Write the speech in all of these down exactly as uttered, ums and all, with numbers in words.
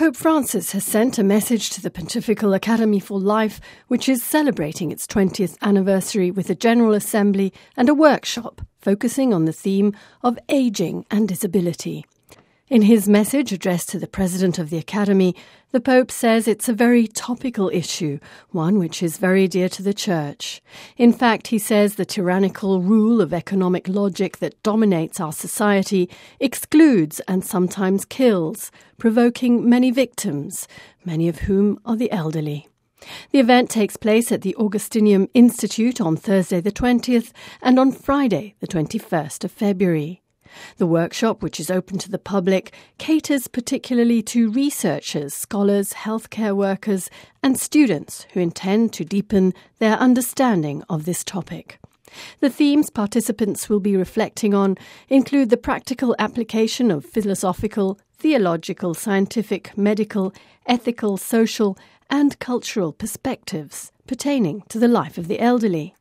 Pope Francis has sent a message to the Pontifical Academy for Life, which is celebrating its twentieth anniversary with a General Assembly and a workshop focusing on the theme of ageing and disability. In his message addressed to the President of the Academy, the Pope says it's a very topical issue, one which is very dear to the Church. In fact, he says the tyrannical rule of economic logic that dominates our society excludes and sometimes kills, provoking many victims, many of whom are the elderly. The event takes place at the Augustinium Institute on Thursday the twentieth and on Friday the twenty-first of February. The workshop, which is open to the public, caters particularly to researchers, scholars, healthcare workers and students who intend to deepen their understanding of this topic. The themes participants will be reflecting on include the practical application of philosophical, theological, scientific, medical, ethical, social and cultural perspectives pertaining to the life of the elderly.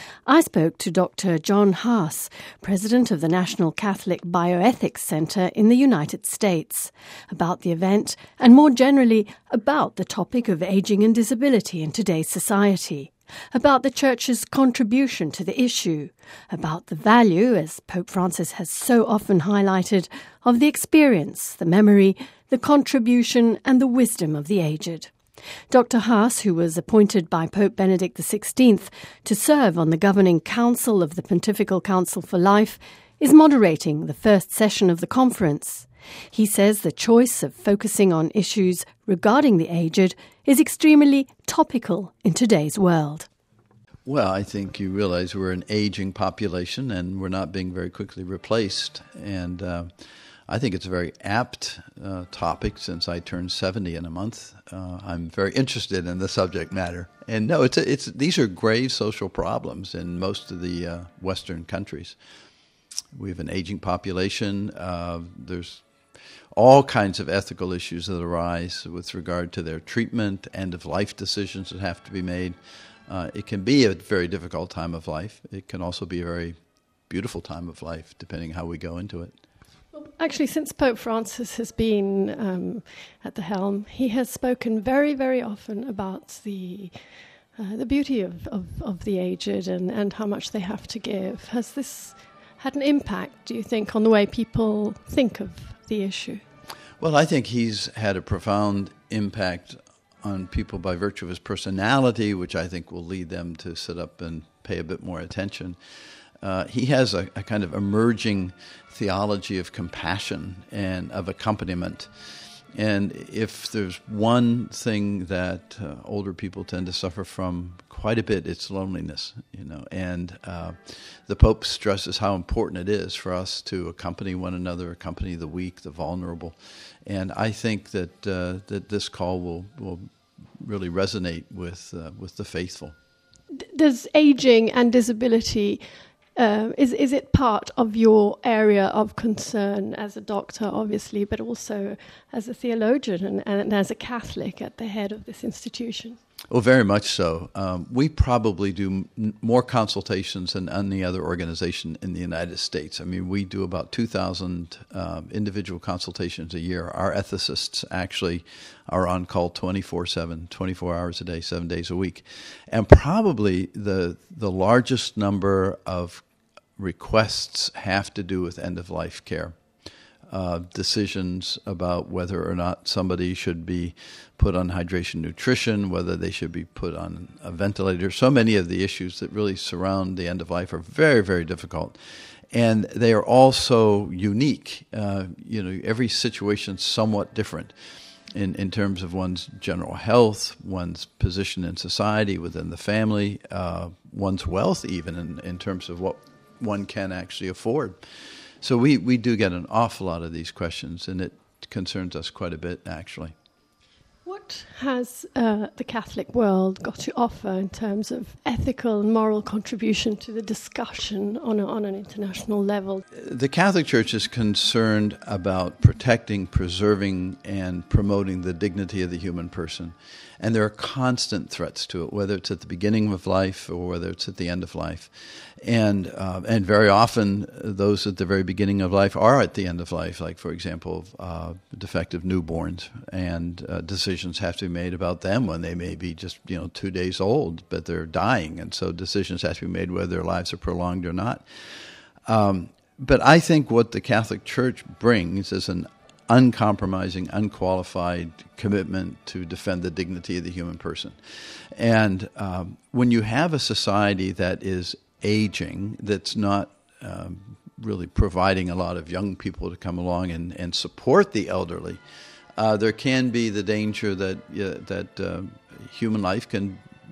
I spoke to Doctor John Haas, President of the National Catholic Bioethics Center in the United States, about the event and more generally about the topic of aging and disability in today's society, about the Church's contribution to the issue, about the value, as Pope Francis has so often highlighted, of the experience, the memory, the contribution and the wisdom of the aged. Doctor Haas, who was appointed by Pope Benedict the sixteenth to serve on the governing council of the Pontifical Council for Life, is moderating the first session of the conference. He says the choice of focusing on issues regarding the aged is extremely topical in today's world. Well, I think you realize we're an aging population and we're not being very quickly replaced. And uh, I think it's a very apt uh, topic since I turned seventy in a month. Uh, I'm very interested in the subject matter. And no, it's a, it's these are grave social problems in most of the uh, Western countries. We have an aging population. Uh, there's all kinds of ethical issues that arise with regard to their treatment, end-of-life decisions that have to be made. Uh, it can be a very difficult time of life. It can also be a very beautiful time of life, depending how we go into it. Actually, since Pope Francis has been um, at the helm, he has spoken very, very often about the uh, the beauty of, of, of the aged and, and how much they have to give. Has this had an impact, do you think, on the way people think of the issue? Well, I think he's had a profound impact on people by virtue of his personality, which I think will lead them to sit up and pay a bit more attention. Uh, he has a, a kind of emerging theology of compassion and of accompaniment. And if there's one thing that uh, older people tend to suffer from quite a bit, it's loneliness, you know. And uh, the Pope stresses how important it is for us to accompany one another, accompany the weak, the vulnerable. And I think that uh, that this call will will really resonate with uh, with the faithful. Does aging and disability Uh, is is it part of your area of concern as a doctor, obviously, but also as a theologian and, and as a Catholic at the head of this institution? Oh, very much so. Um, we probably do m- more consultations than any other organization in the United States. I mean, we do about two thousand um, individual consultations a year. Our ethicists actually are on call twenty-four seven, twenty-four hours a day, seven days a week. And probably the the largest number of requests have to do with end-of-life care, uh, decisions about whether or not somebody should be put on hydration nutrition, whether they should be put on a ventilator. So many of the issues that really surround the end of life are very, very difficult. And they are also unique. Uh, you know, every situation's somewhat different in, in terms of one's general health, one's position in society, within the family, uh, one's wealth even in, in terms of what one can actually afford. So we, we do get an awful lot of these questions, and it concerns us quite a bit, actually. What What has uh, the Catholic world got to offer in terms of ethical and moral contribution to the discussion on, a, on an international level? The Catholic Church is concerned about protecting, preserving, and promoting the dignity of the human person. And there are constant threats to it, whether it's at the beginning of life or whether it's at the end of life. And uh, and very often those at the very beginning of life are at the end of life, like, for example, uh, defective newborns. And uh, decisions have to be made about them when they may be just, you know, two days old, but they're dying. And so decisions have to be made whether their lives are prolonged or not. Um, but I think what the Catholic Church brings is an uncompromising, unqualified commitment to defend the dignity of the human person. And um, when you have a society that is aging, that's not um, really providing a lot of young people to come along and, and support the elderly, uh, there can be the danger that uh, that uh, human life can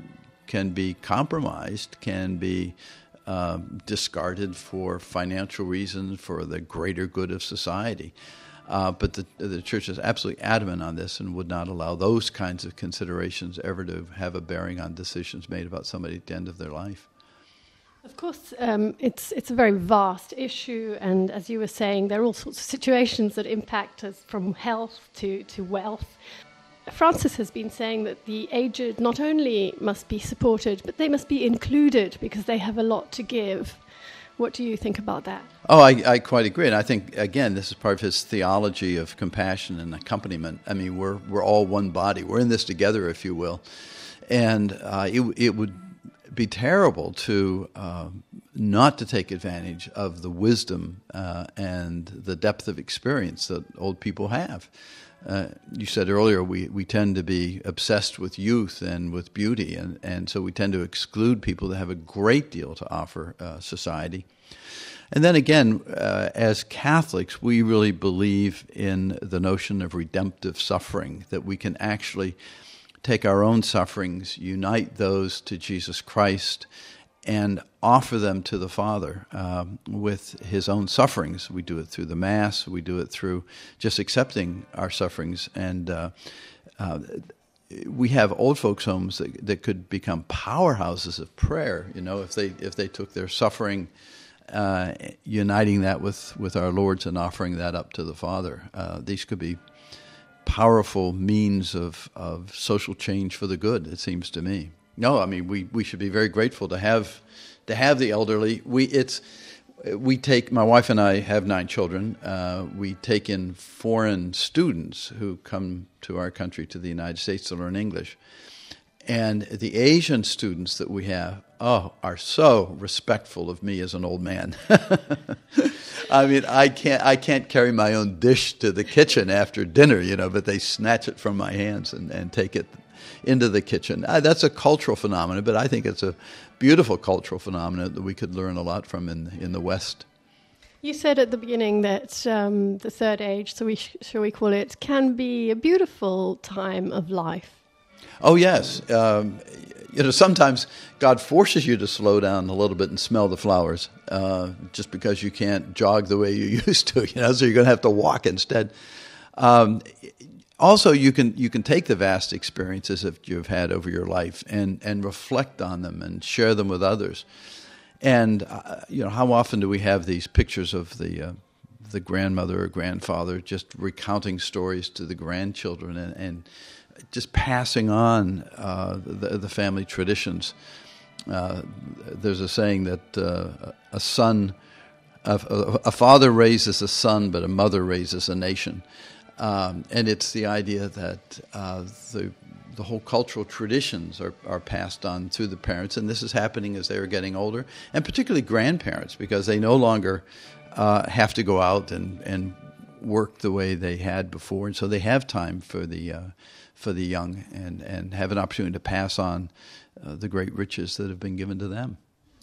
can be compromised, can be uh, discarded for financial reasons, for the greater good of society. Uh, but the, the Church is absolutely adamant on this and would not allow those kinds of considerations ever to have a bearing on decisions made about somebody at the end of their life. Of course, um, it's it's a very vast issue, and as you were saying, there are all sorts of situations that impact us, from health to, to wealth. Francis has been saying that the aged not only must be supported, but they must be included because they have a lot to give. What do you think about that? Oh, I, I quite agree. And I think, again, this is part of his theology of compassion and accompaniment. I mean, we're we're all one body. We're in this together, if you will. And uh, it, it would be terrible to uh, not to take advantage of the wisdom uh, and the depth of experience that old people have. Uh, you said earlier we, we tend to be obsessed with youth and with beauty, and, and so we tend to exclude people that have a great deal to offer uh, society. And then again, uh, as Catholics, we really believe in the notion of redemptive suffering, that we can actually take our own sufferings, unite those to Jesus Christ, and offer them to the Father um, with his own sufferings. We do it through the Mass. We do it through just accepting our sufferings. And uh, uh, we have old folks' homes that, that could become powerhouses of prayer, you know, if they if they took their suffering, uh, uniting that with, with our Lord's and offering that up to the Father. Uh, these could be powerful means of, of social change for the good, it seems to me. No, I mean we, we should be very grateful to have to have the elderly. We it's we take my wife and I have nine children. Uh, we take in foreign students who come to our country, to the United States, to learn English, and the Asian students that we have, oh, are so respectful of me as an old man. I mean, I can't I can't carry my own dish to the kitchen after dinner, you know, but they snatch it from my hands and, and take it into the kitchen. Uh, that's a cultural phenomenon, but I think it's a beautiful cultural phenomenon that we could learn a lot from in in the West. You said at the beginning that um, the third age, so we sh- shall we call it, can be a beautiful time of life. Oh yes, um, you know, sometimes God forces you to slow down a little bit and smell the flowers, uh, just because you can't jog the way you used to. You know, so you're going to have to walk instead. Um, Also, you can you can take the vast experiences that you've had over your life and, and reflect on them and share them with others. And uh, you know, how often do we have these pictures of the uh, the grandmother or grandfather just recounting stories to the grandchildren and, and just passing on uh, the, the family traditions? Uh, there's a saying that uh, a son, a, a father raises a son, but a mother raises a nation. Um, and it's the idea that uh, the the whole cultural traditions are, are passed on through the parents, and this is happening as they are getting older, and particularly grandparents, because they no longer uh, have to go out and, and work the way they had before, and so they have time for the uh, for the young and, and have an opportunity to pass on uh, the great riches that have been given to them.